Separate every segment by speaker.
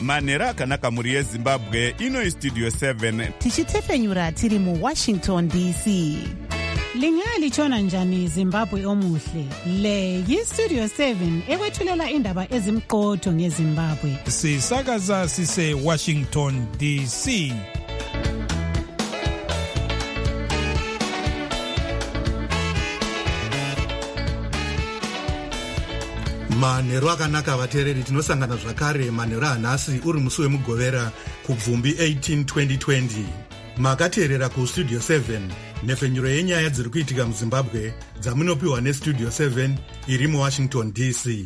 Speaker 1: manhero akanaka mhuri yezimbabwe. Ino Studio 7
Speaker 2: tichitefenyura tiri muWashington DC.
Speaker 3: Lingalitshona njani Zimbabwe omuhle? Le yiStudio 7 ekwethulela indaba ezimqotho ngeZimbabwe.
Speaker 4: Sisakaza sise Washington DC.
Speaker 5: Manhero akanaka vateereri, tinosangana zvakare manhero anhasi uri musi wemugovera kubvumbi 18 2020. Makateerera kuStudio 7 nhefenyuro yenyaya dziri kuitika muZimbabwe dzamunopiwa neStudio 7 iri muWashington DC.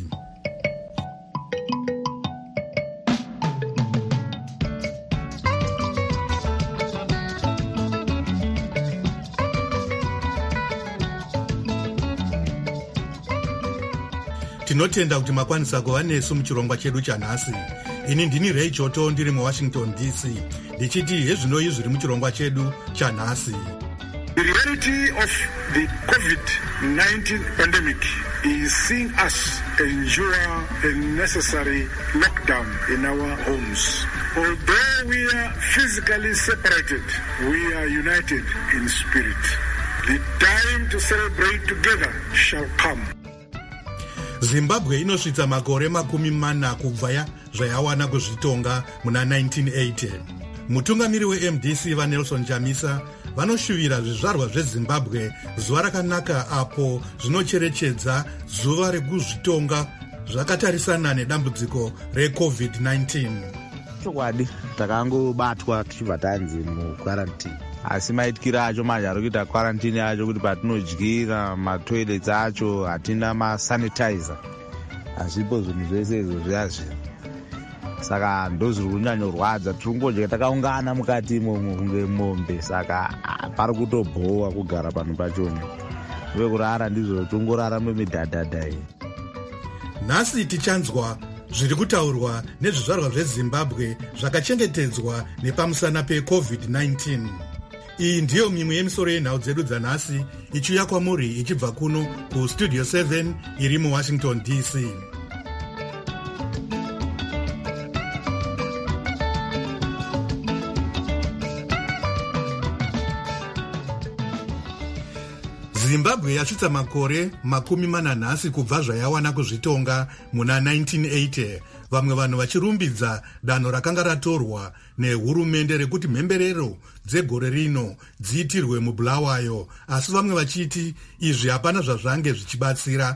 Speaker 5: Tinotenda kuti makwanisa kuva nesu muchirongwa chedu chanhasi. Ini ndini Ray Choto ndiri muWashington DC. Ndichiti hezvinoi zviri muchirongwa chedu chanhasi.
Speaker 6: The reality of the COVID-19 pandemic is seeing us endure a necessary lockdown in our homes. Although we are physically separated, we are united in spirit. The time to celebrate together shall come.
Speaker 5: Zimbabwe inosvitsa makore 40 kubva zvayawana kuzvitonga muna 1980. Mutungamiri weMDC vaNelson Chamisa vanoshuvira zvizvarwa zveZimbabwe zuva rakanaka apo zvinocherechedza zuva rekuzvitonga zvakatarisana nedambudziko reCovid-19.
Speaker 7: Chokwadi takangobatwa tichibva tanzi mukwarantini, asi maitikira acho manje ari kuita kwarantini acho kuti patinodyira matoilets acho hatina masanitizer, hazvipo zvinhu zvese izvo zviyazvino. Saka ndozviri kunyanyorwadza, tiri kungodya takaungana mukati imomo kunge mombe, saka pari kutobhowa kugara pano pachoni. Vekurara ndizvo tongorara memidhadhadha iyi.
Speaker 5: Nhasi tichanzwa zviri kutaurwa nezvizvarwa zveZimbabwe zvakachengetedzwa nepamusana peCovid-19. Iyi ndiyo mimwe yemisoro yenhau dzedu dzanhasi ichiuya kwamuri ichibva kuno kuStudio 7 iri muWashington DC. Zimbabwe yasvitsa makore 40 kubva zvayawana kuzvitonga muna 1980, vamwe vanhu vachirumbidza danho rakanga ratorwa nehurumende rekuti mhemberero dzegore rino dziitirwe muBulawayo, asi vamwe vachiti izvi hapana zvazvange zvichibatsira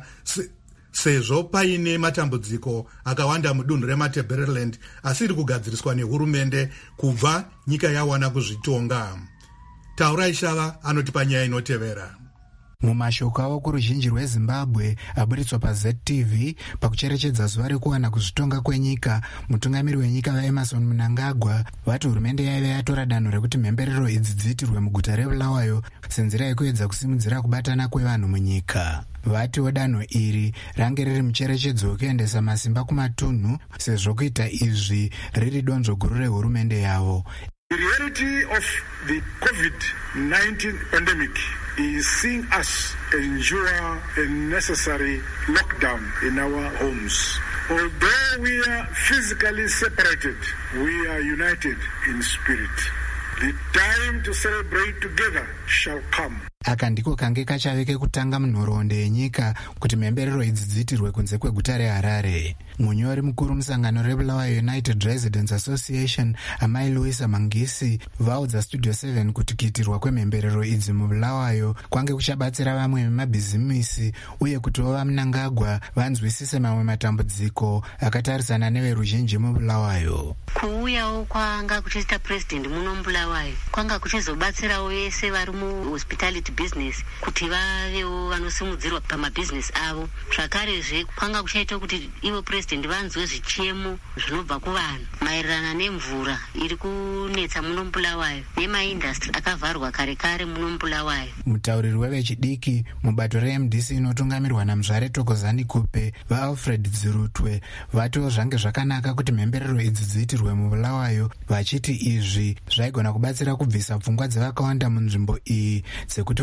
Speaker 5: sezvo paine matambudziko akawanda mudunhu reMatabeleland asiri kugadziriswa nehurumende kubva nyika yawana kuzvitonga. Taurai Shava anotipa nyaya inotevera.
Speaker 8: Mumashoko avo kuruzhinji rweZimbabwe aburitswa paZTV pakucherechedza zuva rekuwana kuzvitonga kwenyika, mutungamiri wenyika vaEmmerson Mnangagwa vati hurumende yaive yatora danho rekuti mhemberero idzi dziitirwe muguta reBulawayo senzira yekuedza kusimudzira kubatana kwevanhu munyika. Vatiwo danho iri range riri mucherechedzo wekuendesa masimba kumatunhu, sezvo kuita izvi riri donzvo guru rehurumende yavo.
Speaker 6: The reality of the COVID-19 pandemic is seeing us endure a necessary lockdown in our homes. Although we are physically separated, we are united in spirit. The time to celebrate together shall come.
Speaker 8: Aka ndiko kange kachave kekutanga munhoroondo yenyika kuti mhemberero idzi dziitirwe kunze kweguta reHarare. Munyori mukuru musangano reBulawayo United Residents Association Amai Louisa Mangisi vaudza Studio 7 kuti kuitirwa kwemhemberero idzi muBulawayo kwange kuchabatsira vamwe vemabhizimisi uye kutiwo vaMnangagwa vanzwisise mamwe matambudziko akatarisana neveruzhinji muBulawayo.
Speaker 9: Kuuyawo kwanga kuchiita president muno muBulawayo kwanga kuchizobatsirawo vese vari muhospitality business kuti vavewo vanosimudzirwa pamabhizinesi avo. Zvakarezve kwanga kuchaita kuti ivo president vanzwe zvichemo zvinobva kuvanhu maererano nemvura iri kunetsa muno muBulawayo nemaindastri akavharwa kare kare muno muBulawayo.
Speaker 8: Mutauriri wevechidiki mubato reMDC inotungamirwa naMuzvare Tokozani Kupe vaAlfred Dzirutwe vatiwo zvange zvakanaka kuti mhemberero idzi dziitirwe muBulawayo, vachiti izvi zvaigona kubatsira kubvisa pfungwa dzevakawanda munzvimbo iyi dzekuti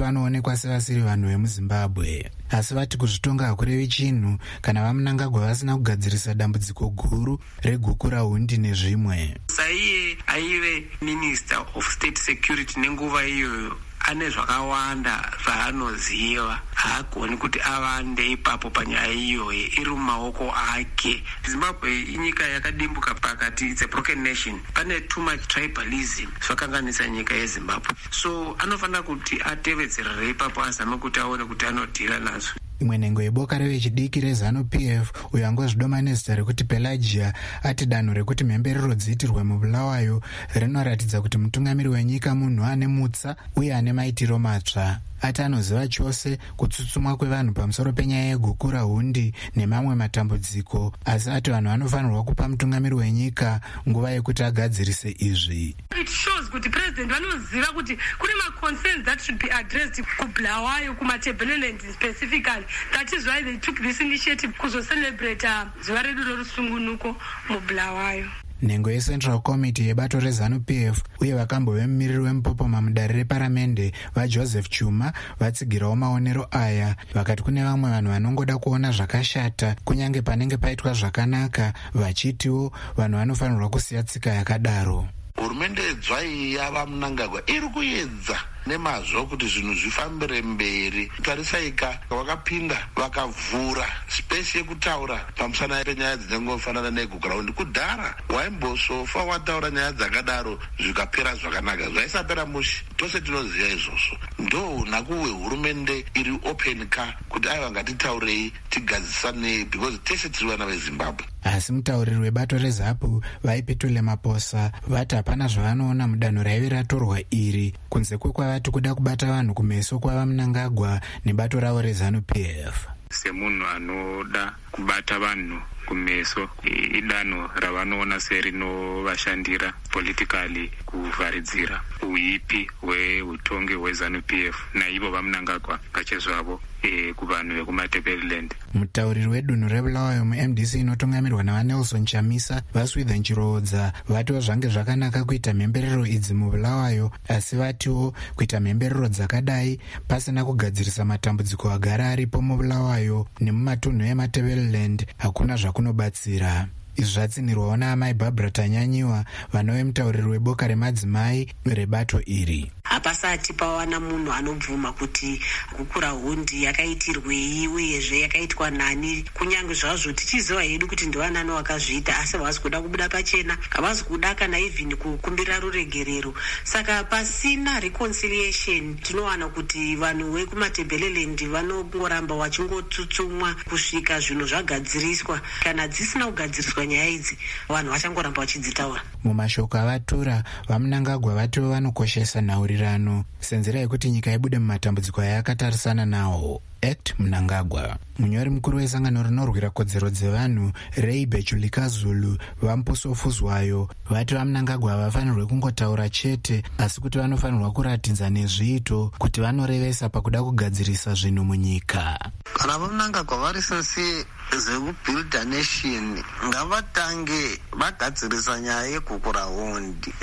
Speaker 8: vanoonekwa sevasiri vanhu vemuzimbabwe. Asi vati kuzvitonga hakurevi chinhu kana vaMnangagwa vasina kugadzirisa dambudziko guru regukurahundi nezvimwe.
Speaker 10: Saiye aive Minister of State Security nenguva iyoyo ane zvakawanda zvaanoziva, haagoni kuti avande ipapo panyaya iyoyi iri mumaoko ake. Zimbabwe inyika yakadimbuka pakati, it's a broken nation, pane too much tribalism zvakanganisa nyika yeZimbabwe, so anofanira kuti atevedzerere ipapo azame kuti aone kuti anodhira nazvo.
Speaker 8: Imwe nhengo yeboka revechidiki reZANU-PF uyo angozvidoma nezita rekuti Pelagia ati danho rekuti mhemberero dziitirwe muBulawayo rinoratidza kuti mutungamiri wenyika munhu ane mutsa uye ane maitiro matsva. Ati anoziva chose kutsutsumwa kwevanhu pamusoro penyaya yegukurahundi nemamwe matambudziko, asi ati vanhu vanofanirwa kupa mutungamiri wenyika nguva yekuti agadzirise izvi.
Speaker 11: It shows kuti president vanoziva kuti kune ma-concerns that should be addressed kuBulawayo, kumaTebeleland specifically. That is why they took this initiative kuzocelebrate zuva redu rorusungunuko muBulawayo.
Speaker 8: Nhengo yeCentral Committee yebato reZANU-PF uye vakambove mumiriri wemupopoma mudare reparamende vaJoseph Chuma vatsigirawo maonero aya. Vakati kune vamwe vanhu vanongoda kuona zvakashata kunyange panenge paitwa zvakanaka, vachitiwo vanhu vanofanirwa kusiya tsika yakadaro.
Speaker 12: Hurumende dzvai yavaMnangagwa iri kuedza nemazvo kuti zvinhu zvifambire mberi. Tarisaika vakapinda vakavhura space yekutaura pamusana penyaya dzinongofanana negukurahundi. Kudhara waimbosofa wataura nyaya dzakadaro zvikapera zvakanaka, zvaisapera mushi. Tose tinoziva izvozvo. Ndo nakuwe hurumende iri open ka kuti aiva ngatitaurei tigadzisane because tese tiri vana veZimbabwe.
Speaker 8: Asi mutauriri webato reZAPU vaipetule maposa vati hapana zvavanoona mudanho raive ratorwa iri kunze kwevati kuda kubata vanhu kumeso kwavaMnangagwa nebato ravo reZANU-PF.
Speaker 10: Semunhu anoda kubata vanhu kumeso, idanho ravanoona serinovashandira politically kuvharidzira uipi hweutongi hweZANU-PF naivo vaMnangagwa pachezvavo kuvanhu vekumaTebeleland.
Speaker 8: Mutauriri wedunhu reBulawayo muMDC inotungamirwa navaNelson Chamisa vaSwithen Chirodza vatiwo zvange zvakanaka kuita mhemberero idzi muBulawayo, asi vatiwo kuita mhemberero dzakadai pasina kugadzirisa matambudziko agara aripo muBulawayo nemumatunhu emaTebeleland hakuna zvakunobatsira. Izvi zvatsinirwawo naamai Barbara Tanyanyiwa vanove mutauriri weboka remadzimai rebato iri.
Speaker 13: Hapasati pawana munhu anobvuma kuti gukurahundi yakaitirwei uyezve yakaitwa nani, kunyange zvazvo tichiziva hedu kuti ndivanani vakazviita, asi havasi kuda kubuda pachena, havasi kuda kana even kukumbira ruregerero. Saka pasina reconciliation tinowana kuti vanhu vekumaTebeleland vanongoramba vachingotsutsumwa kusvika zvinhu zvagadziriswa. Kana dzisina kugadziriswa nyaya idzi vanhu vachangoramba vachidzitaura.
Speaker 8: Mumashoko avatura vaMnangagwa vatiwo vanokoshesa nhaurirano senzira yekuti nyika ibude mumatambudziko ayakatarisana nawo. Act Mnangagwa. Munyori mukuru wesangano rinorwira kodzero dzevanhu Ray Bechulika Zulu vaMpusofuzwayo vati vaMnangagwa havafanirwe kungotaura chete, asi kuti vanofanirwa kuratidza nezviito kuti vanorevesa pakuda kugadzirisa zvinhu munyika.
Speaker 14: Kana vaMnangagwa vari sese zvekubuilda nation ngavatange vagadzirisa nyaya yegukurahundi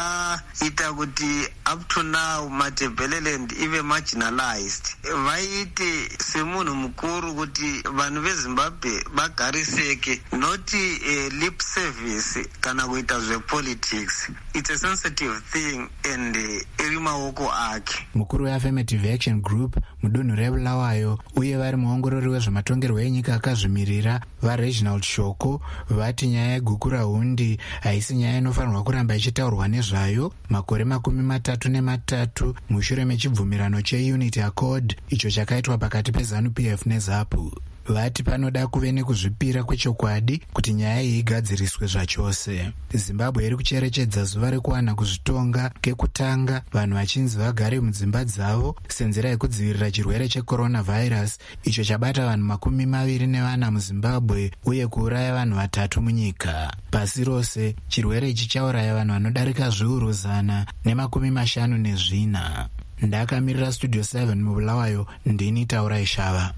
Speaker 14: yakaita kuti up to now maTebeleland ive marginalized. Vaite semunhu mukuru kuti vanhu veZimbabwe vagariseke, not lip service kana kuita zvepolitics. It's a sensitive thing and iri maoko ake.
Speaker 8: Mukuru weAffirmative Action Group mudunhu reBulawayo uye vari muongorori wezvematongerwo enyika akazvimirira vaReginald Shoko vati nyaya yegukurahundi haisi nyaya inofanirwa kuramba ichitaurwa nezvayo makore 33 mushure mechibvumirano cheUnity Accord icho chakaitwa pakati peZANU-PF neZAPU. Vati panoda kuve nekuzvipira kwechokwadi kuti nyaya iyi igadziriswe zvachose. Zimbabwe iri kucherechedza zuva rekuwana kuzvitonga kekutanga vanhu vachinzi vagare mudzimba dzavo senzira yekudzivirira chirwere cheCoronavirus icho chabata vanhu 24 muZimbabwe uye kuuraya vanhu 3 munyika. Pasi rose chirwere ichi chauraya vanhu vanodarika zviuru 154. Ndakamirira Studio 7 muBulawayo, ndini Taurai Shava.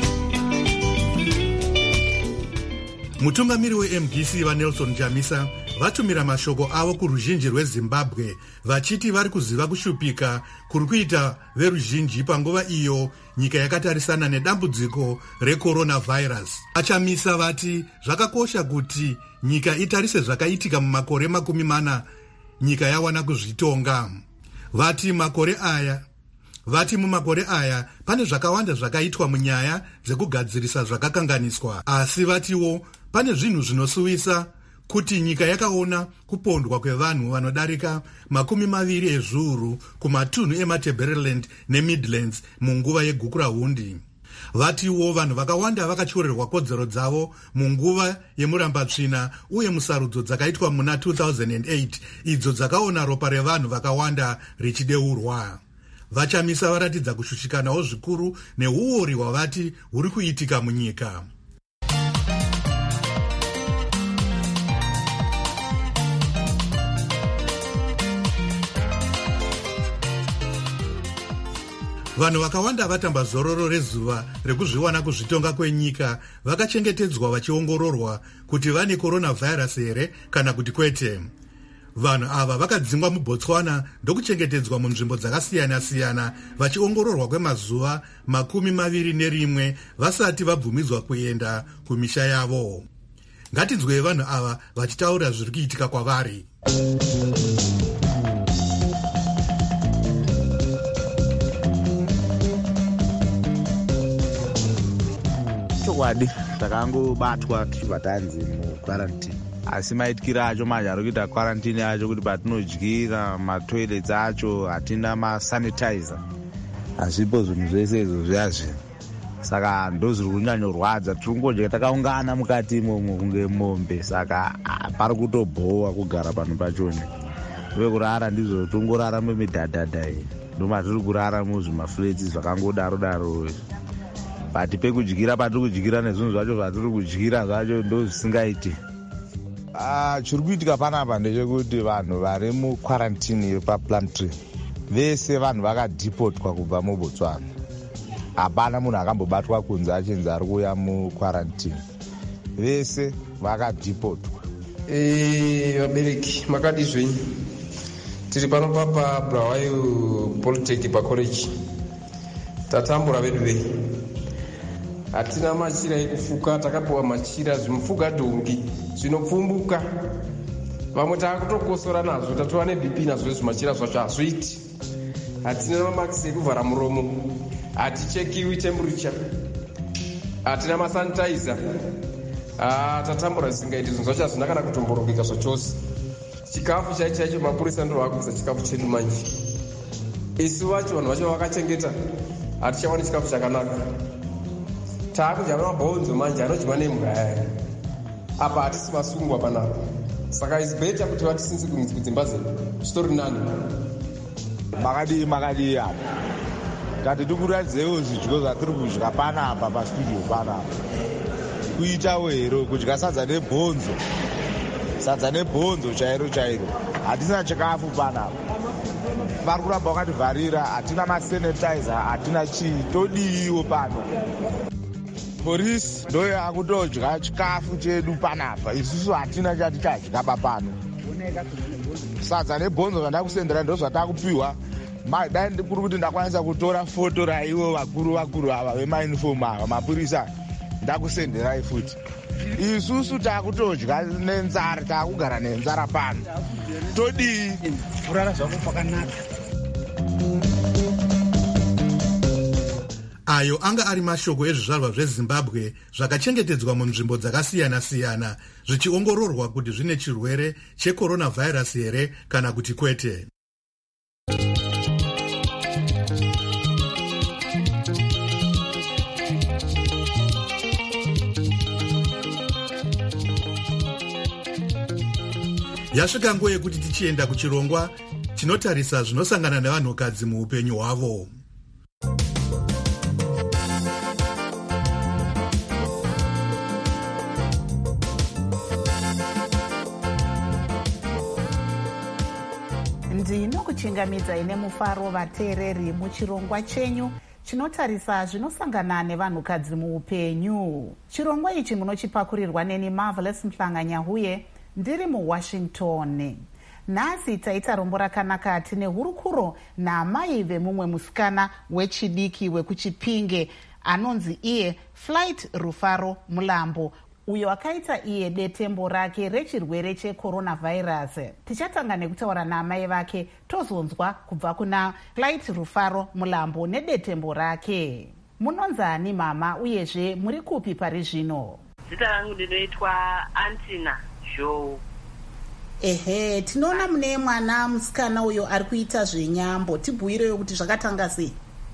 Speaker 5: Mutungamiri weMDC vaNelson Chamisa vatumira mashoko avo kuruzhinji rwezimbabwe vachiti vari kuziva kushupika kuri kuita veruzhinji panguva iyo nyika yakatarisana nedambudziko recoronavirus. Vachamisa vati zvakakosha kuti nyika itarise zvakaitika mumakore 40 nyika yawana kuzvitonga. Vati mumakore aya pane zvakawanda zvakaitwa munyaya dzekugadzirisa zvakakanganiswa, asi vatiwo pane zvinhu zvinosuwisa kuti nyika yakaona kupondwa kwevanhu vanodarika 20 ezviuru kumatunhu emaTebeleland neMidlands munguva yegukurahundi. Vatiwo vanhu vakawanda vakatyorerwa kodzero dzavo munguva yemurambatsvina uye musarudzo dzakaitwa muna 2008 idzo dzakaona ropa revanhu vakawanda richideurwa. Vachamisa varatidza kushushikanawo zvikuru neuori hwavati huri kuitika munyika. Vanhu vakawanda vatamba zororo rezuva rekuzviwana kuzvitonga kwenyika vakachengetedzwa vachiongororwa kuti vane coronavirus here kana kuti kwete. Vanhu ava vakadzingwa muBotswana ndokuchengetedzwa munzvimbo dzakasiyana-siyana vachiongororwa kwemazuva 21 vasati vabvumidzwa kuenda kumisha yavo. Ngatinzwe vanhu ava vachitaura zviri kuitika kwavari.
Speaker 7: Chokwadi takangobatwa tichibva tanzi mukwarantini, asi maitikira acho manje ari kuita kwarantini yacho kuti patinodyira matoilets acho hatina masanitizer, hazvipo zvinhu zvese izvo zviyazvi. Saka ndozviri kunyanyorwadza, tiri kungodya takaungana mukati imomo kunge mombe, saka pari kutobhowa kugara pano pachoni. Uye kurara ndizvo tongorara mumidhadhadha iyi, ndomatiri kurara muzvimaflats zvakangodaro-daro. Pati pekudyira patiri kudyira nezvinhu zvacho zvatiri kudyira zvacho ndozvisingaiti. Chiri kuitika panapa ndechekuti vanhu vari mukwarantini yepaPlumtree vese vanhu vakadhipotwa kubva muBotswana. Hapana munhu akambobatwa kunze achinzi ari kuuya mukwarantini, vese vakadhipotwa.
Speaker 15: Vabereki makadi zvenyu? Tiri pano papa Bulawayo Polytech pacollege, tatambura vedu vei, hatina machira ekufuka, takapiwa machira zvimufuga dhongi zvinopfumbuka. Vamwe takutokosora nazvo, tatova neBP nazvo zvimachira zvacho hazviiti. Hatina mamakisi ekuvhara muromo, hatichekiwi temperature, hatina masanitizer. Tatambura zvisingaiti, zvinhu zvacho hazvina kana kutomborokeka zvachose. Chikafu chaicho mapurisa ndo vakuisa chikafu chedu manje. Isu vacho vanhu vacho vakachengeta, hatichawani chikafu chakanaka. Taakudya mabhonzo manje anodyiwa nemhaya. Apa hatisi masungwa panapa. Saka is better kuti vatisinzi kudzimba zedu, zvitori nani.
Speaker 7: Makadi apa. Kati tikuratidzewo zvidyo zvatiri kudya panapa pastudio panapa. Kuita wero kudya sadza nebhonzo chairo. Hatina chikafu panapa. Vari kuramba vakativharira, hatina masanitizer, hatina chii, todiiwo pano. Polisi ndoyo akutodya chikafu chedu panapa, isusu hatina chatichadya papano. Sadza nebhonzo zvandakusendera ndo zvatakupiwa. Dai kuri kuti ndakwanisa kutora foto raivo vakuru ava vemainifomu ava mapurisa, ndakusenderai futi. Isusu takutodya nenzara, takugara nenzara pano. Todii kurara zvako pakanaka.
Speaker 5: Ayo anga ari mashoko ezvizvarwa zveZimbabwe zvakachengetedzwa munzvimbo dzakasiyana-siyana zvichiongororwa kuti zvine chirwere checoronavirus here kana kuti kwete. Yasvika nguva yekuti tichienda kuchirongwa chinotarisa zvinosangana nevanhukadzi muupenyu hwavo.
Speaker 2: ndinokuchingamidza ine mufaro vateereri muchirongwa chenyu chinotarisa zvinosangana nevanhukadzi muupenyu. Chirongwa ichi munochipakurirwa neni Marvelous Mhlanganyahuye ndiri muwashington. Nhasi taita rombo rakanaka tine hurukuro naamai vemumwe musikana wechidiki wekuChipinge anonzi iye Flight Rufaro Mulambo, uyo akaita iye detembo rake rechirwere checoronavirus. Tichatanga nekutaura naamai vake tozonzwa kubva kuna Flight Rufaro Mulambo nedetembo rake. Munonzani mama, uyezve muri kupi pari zvino?
Speaker 16: Zita rangu ndinoitwa Antina Joe.
Speaker 2: Ehe, tinoona mune mwana musikana uyo ari kuita zvenyambo. Tibhuirewo kuti zvakatanga sei?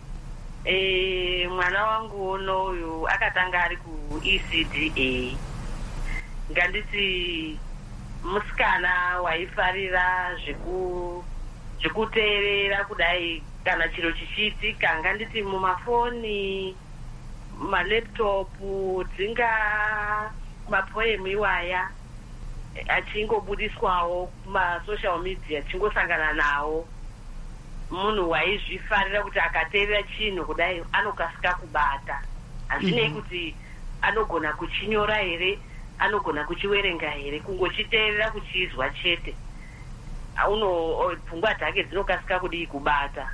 Speaker 16: Mwana wangu uyu akatanga ari kuECDA. Nganditi musikana waifarira zvekuteerera kudai kana chiro chichiitika, nganditi mumafoni, malaptopu, dzinga mapoemu iwaya achingobudiswawo kumasocial media, achingosangana nawo. Munhu waizvifarira kuti akateerera chinhu kudai anokasika kubata. Hazvinei kuti anogona kuchinyora here, anogona kuchiwerenga here, kungochiteerera kuchizwa chete. Pfungwa dzake dzinokasika kudii kubata.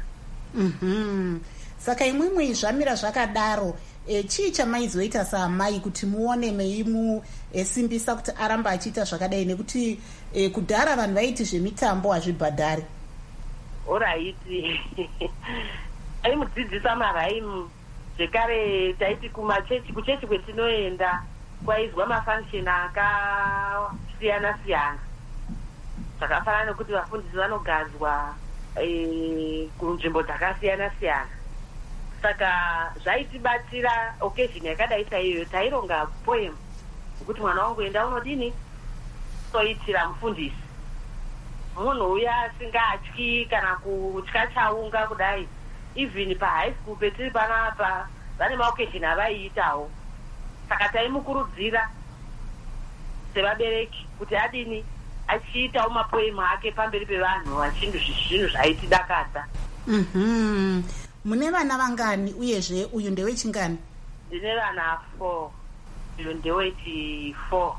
Speaker 2: Saka imwimwi zvamira zvakadaro, chii chamaizoita saamai kuti muone meimusimbisa kuti aramba achiita zvakadai, nekuti kudhara vanhu vaiti zvemitambo hazvibhadhari?
Speaker 16: Oraiti aimudzidzisa maraimu zvekare. Taiti kuchechi kwetinoenda kwaizwa mafunction akasiyana siyana, zvakafanana nekuti vafundisi vanogadzwa kunzvimbo dzakasiyana siyana. Saka zvaitibatsira occasion yakadai saiyoyo, taironga poem kuti mwana wangu enda unodini toitira mufundisi. Munhu uya asingatyi kana kutya chaunga kudai. Even pahigh school petiri panapa vane maoccasion avaiitawo. Saka taimukurudzira sevabereki kuti adini achiitawo mapoemu ake pamberi pevanhu, zvinhu zvaitidakadza.
Speaker 2: Mune vana vangani, uyezve uyu ndewechingani?
Speaker 16: Ndine vana 4, uyu ndewechi4.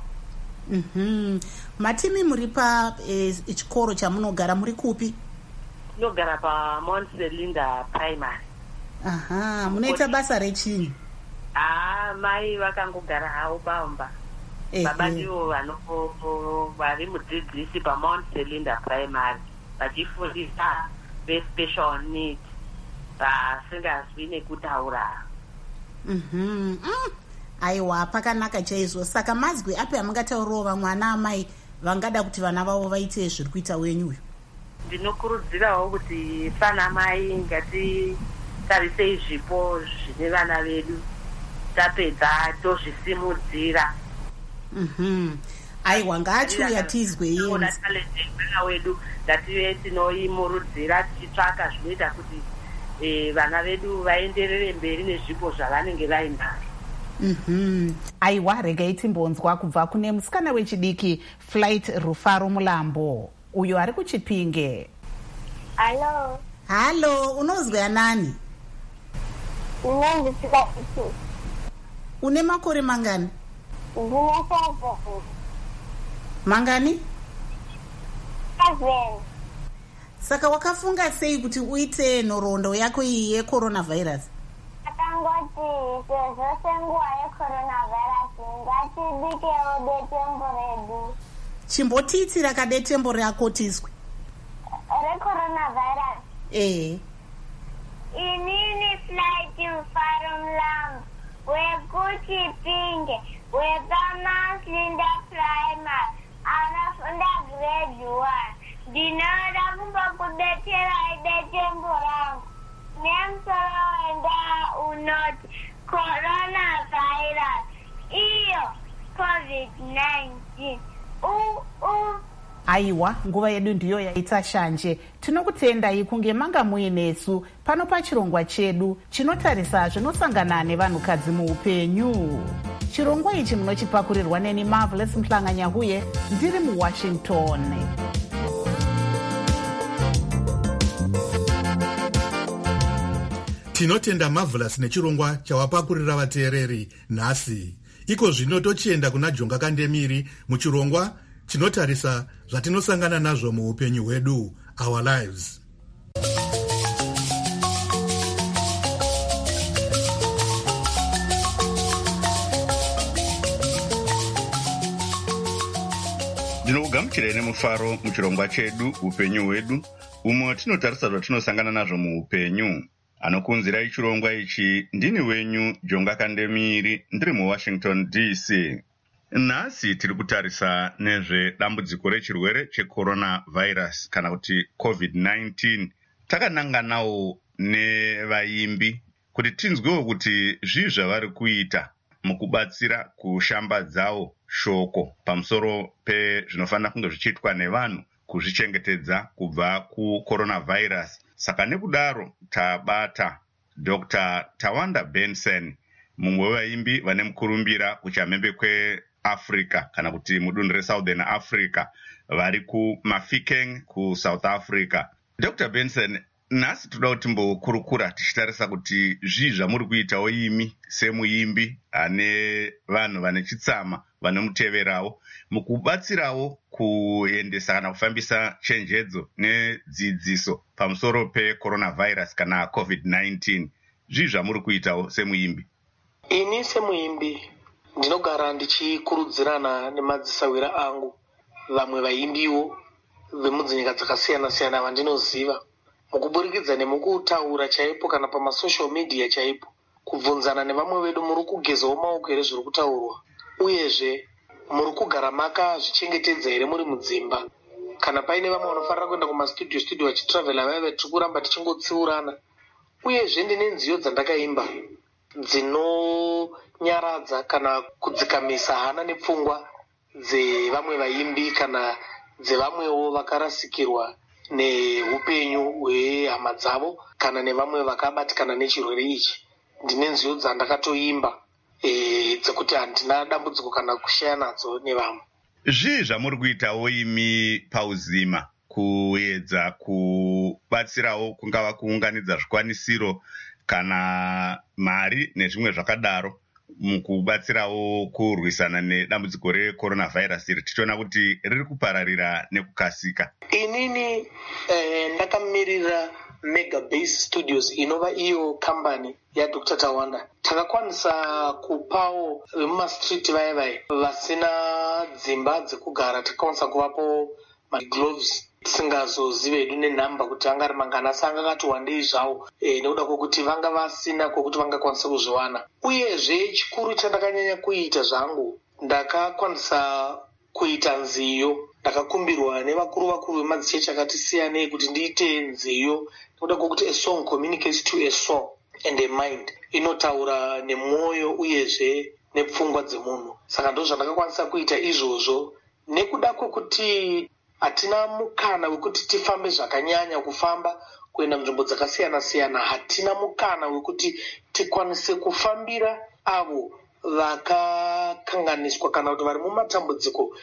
Speaker 2: Matimi muri pa chikoro chamunogara muri kupi?
Speaker 16: Tinogara pa Mount Selinda Primary.
Speaker 2: Munoita basa rechini?
Speaker 16: Mai vakangogara havo pamba. Baba ndivo vari mudzidzisi pa Mount Selinda Primary, vachifundisa ve-special needs, vasingazwi nekutaura.
Speaker 2: Aiwa, pakanaka chaizvo. Saka mazwi api amungataurawo vamwe ana amai vangada kuti vana vavo vaite zviri kuita wenyu uyu?
Speaker 16: Ndinokurudzirawo kuti pana mai ngatitarisei zvipo zvine vana vedu, tapedza tozvisimudzira.
Speaker 2: Aiwa, ngaachiuya tizwe
Speaker 16: yenzi. Talent yemwana wedu ngative tinoimurudzira, tichitsvaka zvinoita kuti vana vedu vaenderere mberi nezvipo zvavanenge vainazvo.
Speaker 2: Aiwa, regai timbonzwa kubva kune musikana wechidiki Flight Rufaro Mulambo, uyo ari kuChipinge. Halo, unozwa nani? Une makore mangani? Mangani? Saka wakafunga sei kuti uite nhoroondo yako iyi yecoronavirus?
Speaker 17: Akangoti sezvo senguva yecoronavirus ngatibikewo detembo redu.
Speaker 2: Chimbotiitira kadetembo rako tizwe.
Speaker 17: Recoronavirus? Inini Flight Rufaro Mulambo wekuChipinge wepaMount Selinda Primary anofunda grade 1. Ndinoda kumbokubetserai detembo rangu nemusoro wenda unoti coronavirus, iyo COVID-19.
Speaker 2: Aiwa, nguva yedu ndiyo yaita shanje. Tinokutendai kunge manga muinesu pano pachirongwa chedu chinotarisa zvinosangana nevanhukadzi muupenyu. Chirongwa ichi munochipakurirwa neni Marvelous Mhlanganyahuye, ndiri muWashington.
Speaker 5: Tinotenda Marvelous nechirongwa chawapakurira vateereri nhasi. Iko zvino tochienda kuna Jonga Kandemiri muchirongwa tinotarisa zvatinosangana nazvo muupenyu hwedu, our lives.
Speaker 1: Ndinokugamuchirai nemufaro muchirongwa chedu upenyu hwedu, umo tinotarisa zvatinosangana nazvo muupenyu. Anokunzirai chirongwa ichi ndini wenyu Jonga Kandemiri, ndiri muWashington DC. Nhasi tiri kutarisa nezvedambudziko rechirwere cheCoronavirus kana kuti COVID-19. Takananganawo nevaimbi kuti tinzwewo kuti zvii zvavari kuita mukubatsira kushambadzawo shoko pamusoro pezvinofanira kunge zvichiitwa nevanhu kuzvichengetedza kubva kuCoronavirus. Saka nekudaro tabata Dr. Tawanda Benson, mumwe wevaimbi vane mukurumbira kuchamhembe kweAfrica kana kuti mudunhu reSouthern Africa, vari kuMafikeng kuSouth Africa. Dr. Benson, nhasi toda kuti timbokurukura tichitarisa kuti zvii zvamuri kuitawo imi semuimbi ane vanhu vane chitsama vanomuteverawo mukubatsirawo kuendesa kana kufambisa chenjedzo nedzidziso pamusoro peCoronavirus kana COVID-19. Zvii zvamuri kuitawo semuimbi?
Speaker 18: Ini semuimbi ndinogara ndichikurudzirana nemadzisawira angu, vamwe vaimbiwo vemudzinyika dzakasiyana-siyana vandinoziva, mukuburikidza nemukutaura chaipo kana pamasocial media chaipo, kubvunzana nevamwe vedu muri kugezawo maoko here zviri kutaurwa, uyezve muri kugara makazvichengetedza here muri mudzimba. Kana paine vamwe vanofanira kuenda kumastudio vachitravela vaive tiri kuramba tichingotsiurana. Uyezve ndine nziyo dzandakaimba dzinonyaradza kana kudzikamisa hana nepfungwa dzevamwe vaimbi kana dzevamwewo vakarasikirwa neupenyu hwehama dzavo kana nevamwe vakabatikana nechirwere ichi. Ndine nziyo dzandakatoimba dzekuti handina dambudziko kana kushaya nadzo nevamwe.
Speaker 1: Zvii zvamuri kuitawo imi pauzima kuedza kubatsirawo, kungava kuunganidza zvikwanisiro kana mari nezvimwe zvakadaro, mukubatsirawo kurwisana nedambudziko reCoronavirus iri tichiona kuti riri kupararira nekukasika?
Speaker 18: Inini ndakamirira Mega Base Studios inova iyo kambani yaDr. Tawanda. Takakwanisa kupawo vemumastreet vaivai vasina dzimba dzekugara, takakwanisa kuvapo magloves tisingazozive hedu nenhamba kuti anga ari mangana, asi anga akati wandei zvawo nekuda kwokuti vanga vasina kwokuti vangakwanisa kuzviwana. Uyezve chikuru chandakanyanya kuita zvangu, ndakakwanisa kuita nziyo. Ndakakumbirwa nevakuru vemadzichechi akati siyanei kuti ndiite nziyo nekuda kwokuti a song communicates to a soul and a mind, inotaura nemwoyo uyezve nepfungwa dzemunhu. Saka ndo zvandakakwanisa kuita izvozvo, nekuda kwokuti hatina mukana wekuti tifambe zvakanyanya kufamba kuenda munzvimbo dzakasiyana-siyana. Hatina mukana wekuti tikwanise kufambira avo vakakanganiswa kana kuti vari mumatambudziko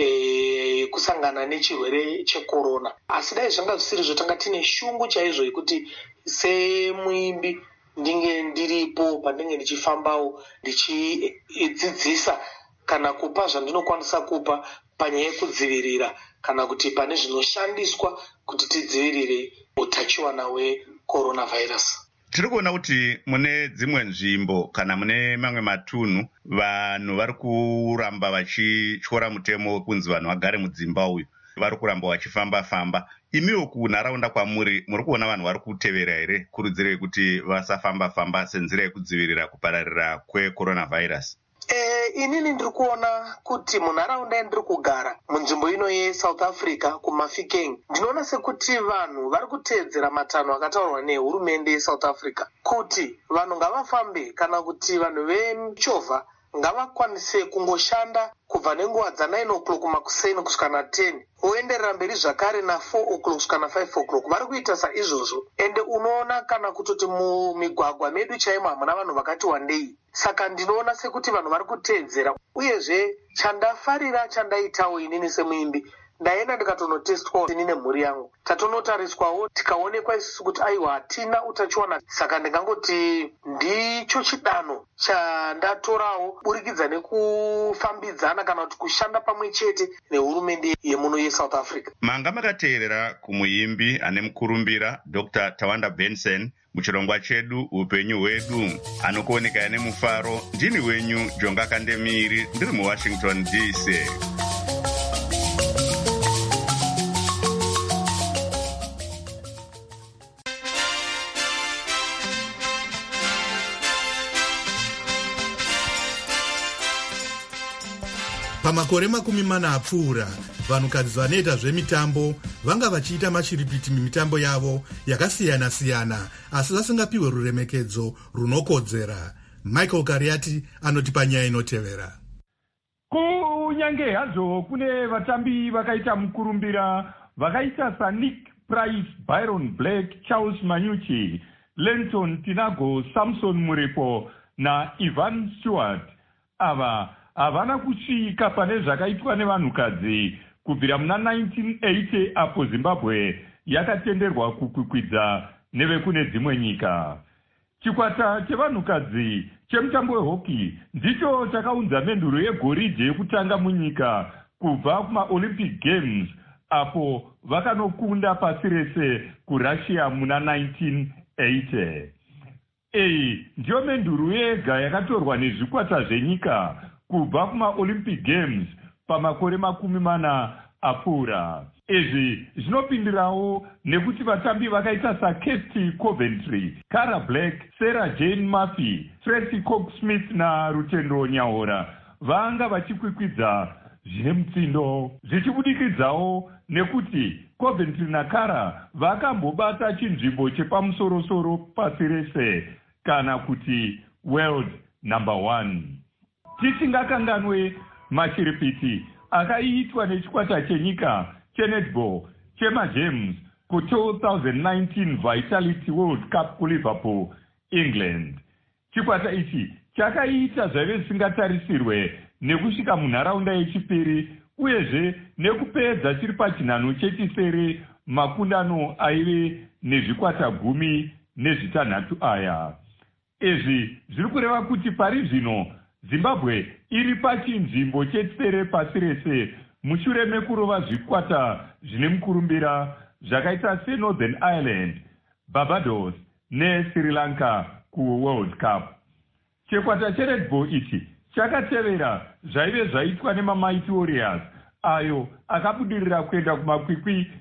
Speaker 18: kusangana nechirwere chekorona. Asi dai zvanga zvisirizvo tanga tine shungu chaizvo yekuti semuimbi ndinge ndiripo pandinge ndichifambawo ndichidzidzisa kana kupa zvandinokwanisa kupa panyaya yekudzivirira kana kuti pane zvinoshandiswa kuti tidzivirire utachiwana hweCoronavirus.
Speaker 1: Tiri kuona kuti mune dzimwe nzvimbo kana mune mamwe matunhu vanhu vari kuramba vachityora mutemo wekunzi vanhu vagare mudzimba uyu, vari kuramba vachifamba-famba. Imiwo kunharaunda kwamuri muri kuona vanhu vari kutevera here kurudziro yekuti vasafamba-famba senzira yekudzivirira kupararira kweCoronavirus?
Speaker 18: Inini ndiri kuona kuti munharaunda yandiri kugara munzvimbo ino yeSouth Africa kuMafikeng, ndinoona sekuti vanhu vari kuteedzera matanho akataurwa nehurumende yeSouth Africa kuti vanhu ngavafambe kana kuti vanhu vemichovha ngavakwanise kungoshanda kubva nenguva dza9 o'clock makuseni kusvika na10 voenderera mberi zvakare na4 o'clock kusvika na5 o'clock. Vari kuita saizvozvo, ende unoona kana kutoti mumigwagwa medu chaimo hamuna vanhu vakati wandei. Saka ndinoona sekuti vanhu vari kuteedzera. Uyezve chandafarira chandaitawo inini semuimbi, ndaenda ndikatonotestwa ini nemhuri yangu, tatonotariswawo tikaonekwa isusu kuti aiwa hatina utachiona. Saka ndingangoti ndicho chidanho chandatorawo burikidza nekufambidzana kana kuti kushanda pamwe chete nehurumende yemuno yeSouth Africa.
Speaker 1: Manga makateerera kumuimbi ane mukurumbira Dr. Tawanda Benson muchirongwa chedu upenyu hwedu. Anokuoneka ane mufaro. Ndini wenyu Jonga Kandemiri, ndiri muWashington DC.
Speaker 5: Pamakore 40 apfuura, vanhukadzi vanoita zvemitambo vanga vachiita mashiripiti mimitambo yavo yakasiyana-siyana, asi vasingapiwe ruremekedzo runokodzera. Michael Kariati anotipa nyaya inotevera.
Speaker 19: Kunyange hazvo kune vatambi vakaita mukurumbira vakaita saNick Price, Byron Black, Charles Manyuchi, Lenton Tinago, Samson Muripo naIvan Stewart. Ava havana kusvika pane zvakaitwa nevanhukadzi kubvira muna 1980 apo Zimbabwe yakatenderwa kukwikwidza nevekune dzimwe nyika. Chikwata chevanhukadzi chemutambo wehockey ndicho chakaunza menduro yegoridhe yekutanga munyika kubva kumaOlympic Games apo vakanokunda pasi rese kuRussia muna 1980. Iyi ndiyo menduro yega yakatorwa nezvikwata zvenyika kubva kumaOlympic Games pamakore 40 apfuura. Izvi zvinopindirawo nekuti vatambi vakaita saKirsty Coventry, Cara Black, Sarah Jane Murphy, Tracy Cox-Smith naRutendo Nyahora vanga vachikwikwidza zvine mutsindo, zvichibudikidzawo nekuti Coventry naCara vakambobata chinzvimbo chepamusoro-soro pasi rese kana kuti world number 1. Tisingakanganwe mashiripiti akaitwa nechikwata chenyika chenetball chemaGames ku2019 Vitality World Cup kuLiverpool, England. Chikwata ichi chakaita zvaive zvisingatarisirwe nekusvika munharaunda yechipiri uyezve nekupedza chiri pachinhano chechisere makundano aive nezvikwata 16 aya. Izvi zviri kureva kuti pari zvino Zimbabwe iri pachinzvimbo chetsere pasi rese mushure mekurova zvikwata zvine mukurumbira zvakaita seNorthern Ireland, Barbados neSri Lanka kuWorld Cup. Chikwata cheredball ichi chakatevera zvaive zvaitwa nemaMighty Warriors ayo akabudirira kuenda kumakwikwi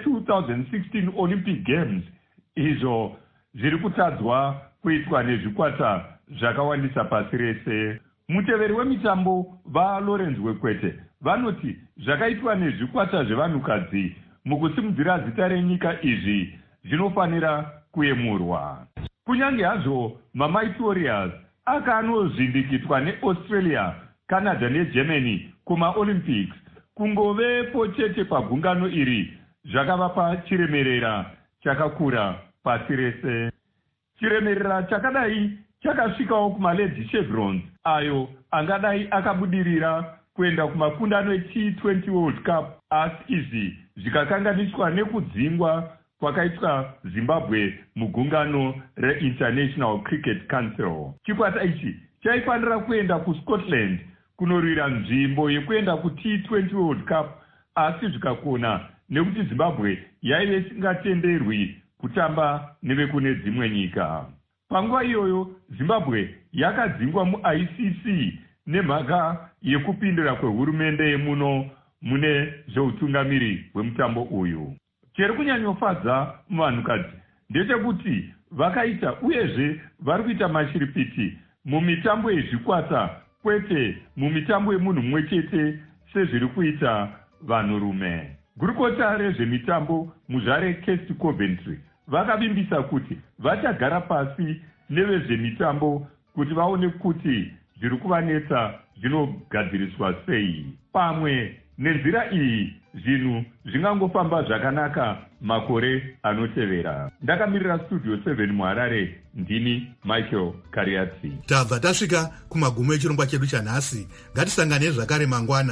Speaker 19: e2016 Olympic Games, izvo zviri kutadzwa kuitwa nezvikwata zvakawandisa pasi rese. Muteveri wemitambo vaLawrence Wekwete vanoti zvakaitwa nezvikwata zvevanhukadzi mukusimudzira zita renyika izvi zvinofanira kuyemurwa. Kunyange hazvo maMighty Warriors akanozvindikitwa neAustralia, Canada neGermany kumaOlympics, kungovepo chete pagungano iri zvakavapa chiremerera chakakura pasi rese. Chiremerera chakadai chakasvikawo kumaLady Chevrons ayo angadai akabudirira kuenda kumakundano eT20 World Cup, asi izvi zvikakanganiswa nekudzingwa kwakaitwa Zimbabwe mugungano reInternational Cricket Council. Chikwata ichi chaifanira kuenda kuScotland kunorwira nzvimbo yekuenda kuT20 World Cup, asi zvikakona nekuti Zimbabwe yaive isingatenderwi kutamba nevekune dzimwe nyika. Panguva iyoyo Zimbabwe yakadzingwa muICC nemhaka yekupindira kwehurumende yemuno mune zveutungamiri hwemutambo uyu. Chiri kunyanyofadza muvanhukadzi ndechekuti vakaita uyezve vari kuita mashiripiti mumitambo yezvikwata kwete mumitambo yemunhu mumwe chete sezviri kuita vanhurume. Gurukota rezvemitambo muzvare Kirsty Coventry vakavimbisa kuti vachagara pasi nevezvemitambo kuti vaone kuti zviri kuvanetsa zvinogadziriswa sei. Pamwe nenzira iyi zvinhu zvingangofamba zvakanaka makore anotevera. Ndakamirira Studio 7 muHarare, ndini Michael Kariati.
Speaker 5: Tabva tasvika kumagumo echirongwa chedu chanhasi. Ngatisangane zvakare mangwana.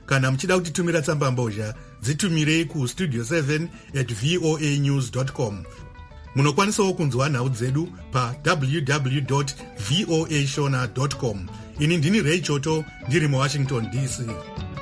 Speaker 5: Kana muchida kutitumira tsamba mbozha, dzitumirei kustudio 7@voanews.com. Munokwanisawo kunzwa nhau dzedu pa www.voashona.com. Ini ndini Ray Choto, ndiri muWashington DC.